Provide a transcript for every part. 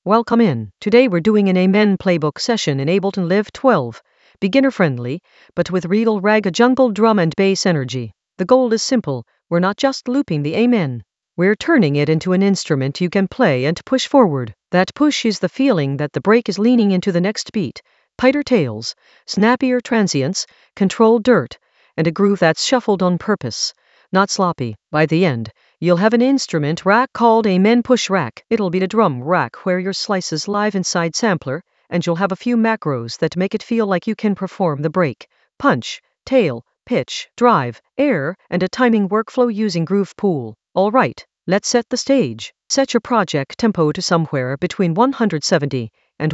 Welcome in. Today we're doing an Amen playbook session in Ableton Live 12. Beginner friendly, but with real rag jungle drum and bass energy. The goal is simple. We're not just looping the Amen. We're turning it into an instrument you can play and push forward. That push is the feeling that the break is leaning into the next beat. Tighter tails, snappier transients, controlled dirt, and a groove that's shuffled on purpose, not sloppy. By the end, you'll have an instrument rack called Amen Push Rack. It'll be the drum rack where your slices live inside sampler, and you'll have a few macros that make it feel like you can perform the break, punch, tail, pitch, drive, air, and a timing workflow using Groove Pool. Alright, let's set the stage. Set your project tempo to somewhere between 170 and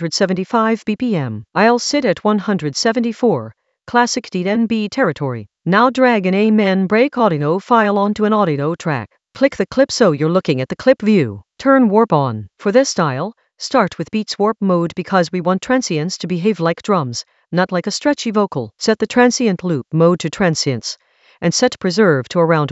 175 BPM. I'll sit at 174. Classic DNB territory. Now drag an Amen break audio file onto an audio track. Click the clip so you're looking at the clip view. Turn warp on. For this style, start with beats warp mode because we want transients to behave like drums, not like a stretchy vocal. Set the transient loop mode to transients, and set preserve to around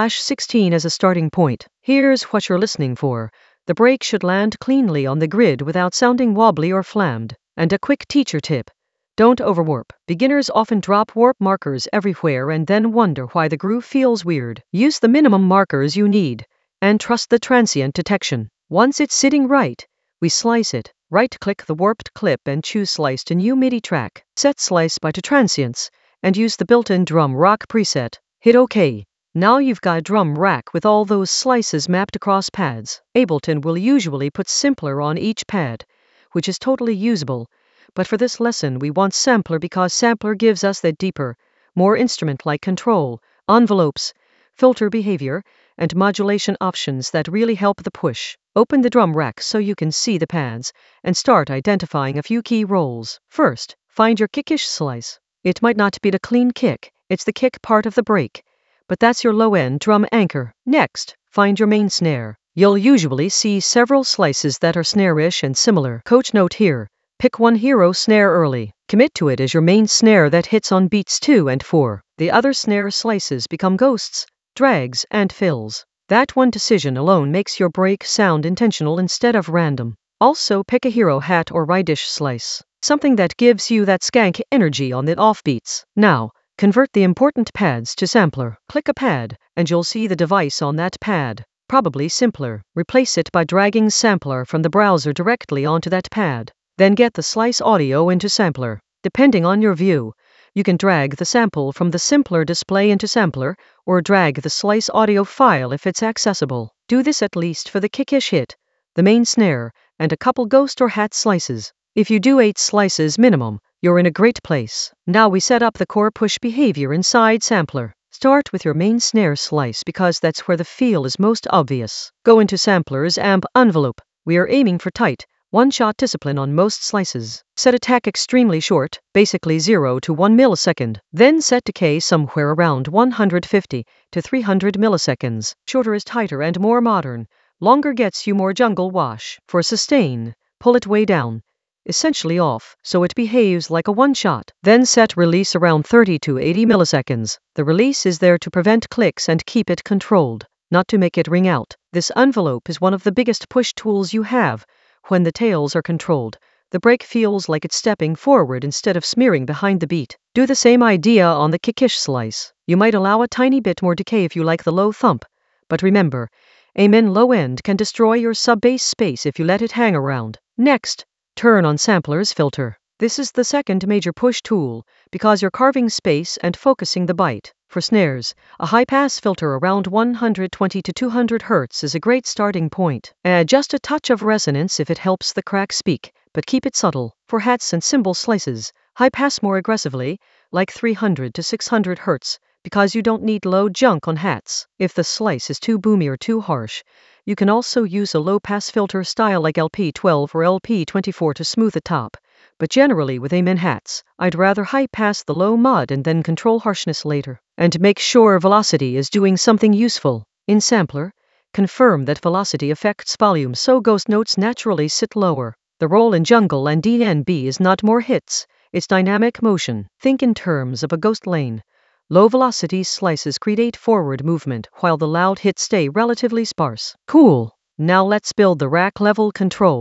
1/16 as a starting point. Here's what you're listening for. The break should land cleanly on the grid without sounding wobbly or flammed. And a quick teacher tip. Don't overwarp. Beginners often drop warp markers everywhere and then wonder why the groove feels weird. Use the minimum markers you need, and trust the transient detection. Once it's sitting right, we slice it. Right-click the warped clip and choose Slice to New MIDI track. Set Slice by to Transients, and use the built-in drum rack preset. Hit OK. Now you've got a drum rack with all those slices mapped across pads. Ableton will usually put sampler on each pad, which is totally usable. But for this lesson we want sampler because sampler gives us that deeper, more instrument-like control, envelopes, filter behavior, and modulation options that really help the push. Open the drum rack so you can see the pads, and start identifying a few key roles. First, find your kickish slice. It might not be the clean kick, it's the kick part of the break, but that's your low-end drum anchor. Next, find your main snare. You'll usually see several slices that are snare-ish and similar. Coach note here. Pick one hero snare early. Commit to it as your main snare that hits on beats 2 and 4. The other snare slices become ghosts, drags, and fills. That one decision alone makes your break sound intentional instead of random. Also pick a hero hat or ridish slice, something that gives you that skank energy on the offbeats. Now, convert the important pads to sampler. Click a pad, and you'll see the device on that pad. Probably simpler. Replace it by dragging sampler from the browser directly onto that pad. Then get the slice audio into sampler. Depending on your view, you can drag the sample from the simpler display into sampler, or drag the slice audio file if it's accessible. Do this at least for the kickish hit, the main snare, and a couple ghost or hat slices. If you do 8 slices minimum, you're in a great place. Now we set up the core push behavior inside sampler. Start with your main snare slice because that's where the feel is most obvious. Go into sampler's amp envelope. We are aiming for tight, one-shot discipline on most slices. Set attack extremely short, basically 0 to 1 millisecond. Then set decay somewhere around 150 to 300 milliseconds. Shorter is tighter and more modern. Longer gets you more jungle wash. For sustain, pull it way down, essentially off, so it behaves like a one-shot. Then set release around 30 to 80 milliseconds. The release is there to prevent clicks and keep it controlled, not to make it ring out. This envelope is one of the biggest push tools you have. When the tails are controlled, the break feels like it's stepping forward instead of smearing behind the beat. Do the same idea on the kickish slice. You might allow a tiny bit more decay if you like the low thump, but remember, Amen low end can destroy your sub-bass space if you let it hang around. Next, turn on sampler's filter. This is the second major push tool, because you're carving space and focusing the bite. For snares, a high-pass filter around 120 to 200 Hz is a great starting point. Add just a touch of resonance if it helps the crack speak, but keep it subtle. For hats and cymbal slices, high-pass more aggressively, like 300 to 600 Hz, because you don't need low junk on hats. If the slice is too boomy or too harsh, you can also use a low-pass filter style like LP12 or LP24 to smooth the top. But generally with Amen hats, I'd rather high-pass the low mud and then control harshness later. And make sure velocity is doing something useful. In sampler, confirm that velocity affects volume so ghost notes naturally sit lower. The role in jungle and DNB is not more hits, it's dynamic motion. Think in terms of a ghost lane. Low velocity slices create forward movement while the loud hits stay relatively sparse. Cool. Now let's build the rack level control.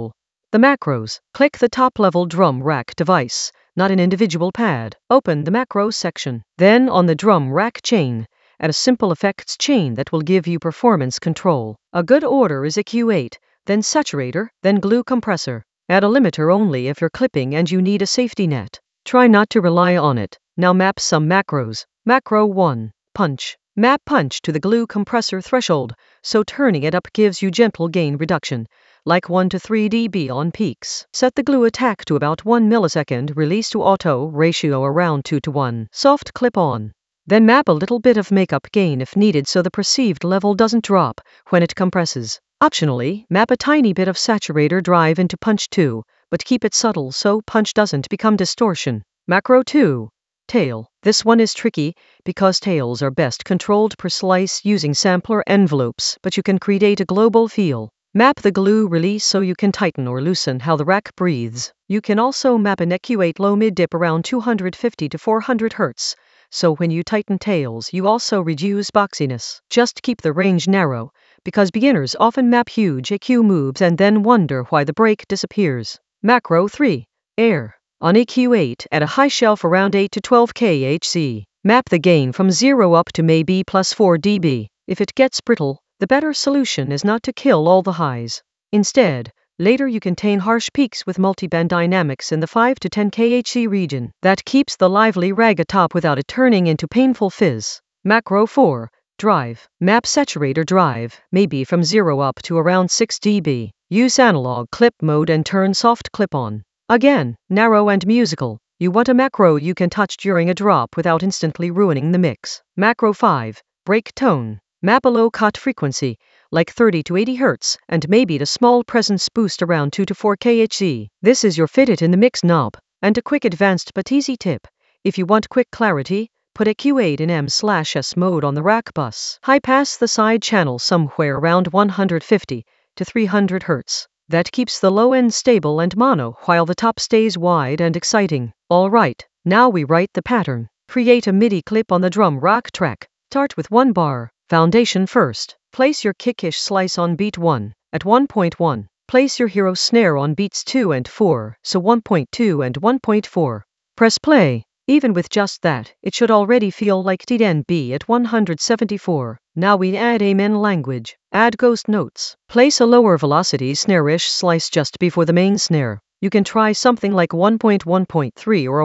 The macros. Click the top-level drum rack device, not an individual pad. Open the macros section. Then on the drum rack chain, add a simple effects chain that will give you performance control. A good order is EQ8, then saturator, then glue compressor. Add a limiter only if you're clipping and you need a safety net. Try not to rely on it. Now map some macros. Macro 1. Punch. Map punch to the glue compressor threshold, so turning it up gives you gentle gain reduction, like 1 to 3 dB on peaks. Set the glue attack to about 1 millisecond, release to auto, ratio around 2 to 1. Soft clip on. Then map a little bit of makeup gain if needed so the perceived level doesn't drop when it compresses. Optionally, map a tiny bit of saturator drive into punch 2, but keep it subtle so punch doesn't become distortion. Macro 2. Tail. This one is tricky because tails are best controlled per slice using sampler envelopes, but you can create a global feel. Map the glue release so you can tighten or loosen how the rack breathes. You can also map an EQ8 low mid dip around 250 to 400 Hz, so when you tighten tails you also reduce boxiness. Just keep the range narrow, because beginners often map huge EQ moves and then wonder why the break disappears. Macro 3. Air. On EQ8 at a high shelf around 8 to 12 kHz. Map the gain from 0 up to maybe plus 4 dB. If it gets brittle, the better solution is not to kill all the highs. Instead, later you contain harsh peaks with multiband dynamics in the 5 to 10 kHz region. That keeps the lively rag atop without it turning into painful fizz. Macro 4. Drive. Map saturator drive, maybe from 0 up to around 6 dB. Use analog clip mode and turn soft clip on. Again, narrow and musical. You want a macro you can touch during a drop without instantly ruining the mix. Macro 5. Break tone. Map a low cut frequency, like 30 to 80 Hz, and maybe the small presence boost around 2 to 4 kHz. This is your fit it in the mix knob. And a quick advanced but easy tip. If you want quick clarity, put EQ8 in M/S mode on the rack bus. High pass the side channel somewhere around 150 to 300 Hz. That keeps the low end stable and mono while the top stays wide and exciting. Alright, now we write the pattern. Create a MIDI clip on the drum rack track. Start with 1 bar. Foundation first. Place your kickish slice on beat 1 at 1.1. Place your hero snare on beats 2 and 4, so 1.2 and 1.4. Press play. Even with just that, it should already feel like TNB at 174. Now we add Amen language. Add ghost notes. Place a lower velocity snare-ish slice just before the main snare. You can try something like 1.1.3 or a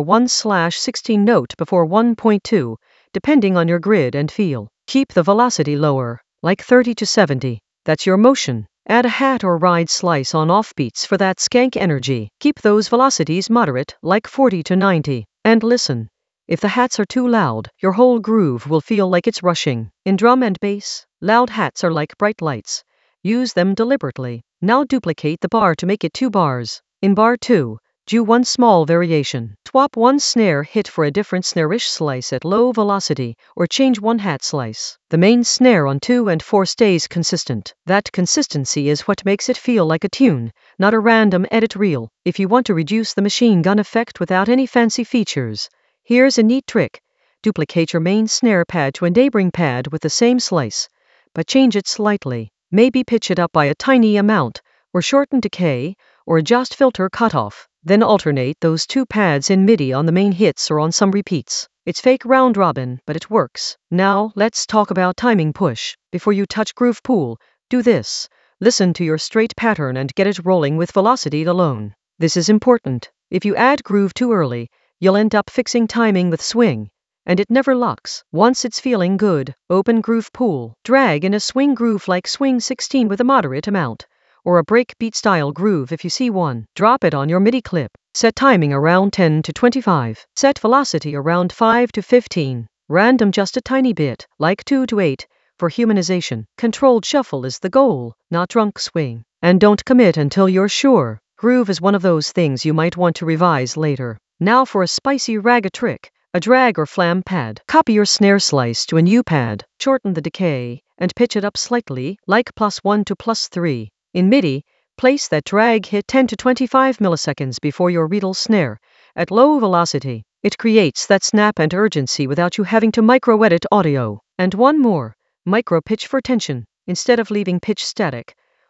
1/16 note before 1.2, depending on your grid and feel. Keep the velocity lower, like 30 to 70. That's your motion. Add a hat or ride slice on offbeats for that skank energy. Keep those velocities moderate, like 40 to 90. And listen. If the hats are too loud, your whole groove will feel like it's rushing. In drum and bass, loud hats are like bright lights. Use them deliberately. Now duplicate the bar to make it 2 bars. In bar 2, do one small variation. Swap one snare hit for a different snare-ish slice at low velocity, or change one hat slice. The main snare on 2 and 4 stays consistent. That consistency is what makes it feel like a tune, not a random edit reel. If you want to reduce the machine gun effect without any fancy features, here's a neat trick. Duplicate your main snare pad to a neighboring pad with the same slice, but change it slightly. Maybe pitch it up by a tiny amount, or shorten decay, or adjust filter cutoff. Then alternate those 2 pads in MIDI on the main hits or on some repeats. It's fake round robin, but it works. Now, let's talk about timing push. Before you touch Groove Pool, do this. Listen to your straight pattern and get it rolling with velocity alone. This is important. If you add groove too early, you'll end up fixing timing with swing, and it never locks. Once it's feeling good, open Groove Pool. Drag in a swing groove like swing 16 with a moderate amount, or a breakbeat style groove if you see one. Drop it on your MIDI clip. Set timing around 10 to 25. Set velocity around 5 to 15. Random just a tiny bit, like 2 to 8, for humanization. Controlled shuffle is the goal, not drunk swing. And don't commit until you're sure. Groove is one of those things you might want to revise later. Now for a spicy ragga trick. A drag or flam pad. Copy your snare slice to a new pad. Shorten the decay, and pitch it up slightly, like +1 to +3. In MIDI, place that drag hit 10 to 25 milliseconds before your riddle snare, at low velocity. It creates that snap and urgency without you having to micro-edit audio. And one more, micro-pitch for tension. Instead of leaving pitch static,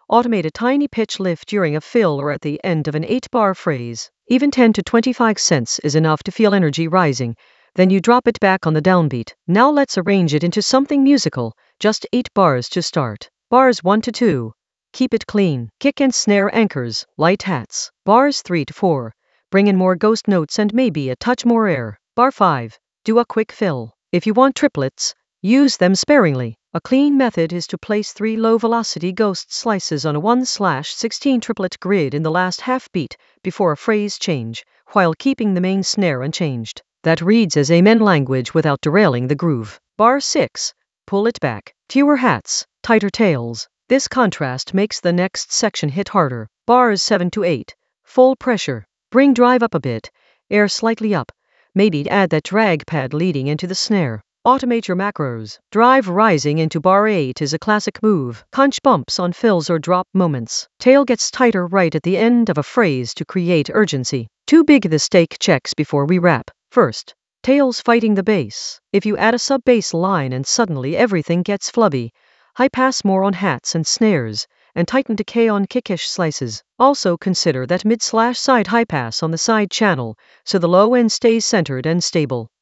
Automate a tiny pitch lift during a fill or at the end of an 8-bar phrase. Even 10 to 25 cents is enough to feel energy rising. Then you drop it back on the downbeat. Now let's arrange it into something musical. Just 8 bars to start. Bars 1 to 2. Keep it clean. Kick and snare anchors, light hats. Bars 3 to 4. Bring in more ghost notes and maybe a touch more air. Bar 5. Do a quick fill. If you want triplets, use them sparingly. A clean method is to place 3 low-velocity ghost slices on a 1/16 triplet grid in the last half beat before a phrase change, while keeping the main snare unchanged. That reads as amen language without derailing the groove. Bar 6. Pull it back. Fewer hats, tighter tails. This contrast makes the next section hit harder. Bars 7 to 8. Full pressure. Bring drive up a bit, air slightly up. Maybe add that drag pad leading into the snare. Automate your macros. Drive rising into bar 8 is a classic move. Punch bumps on fills or drop moments. Tail gets tighter right at the end of a phrase to create urgency. Too big the stake checks before we wrap. First, tails fighting the bass. If you add a sub-bass line and suddenly everything gets flubby, high pass more on hats and snares, and tighten decay on kickish slices. Also consider that mid/side high pass on the side channel, so the low end stays centered and stable.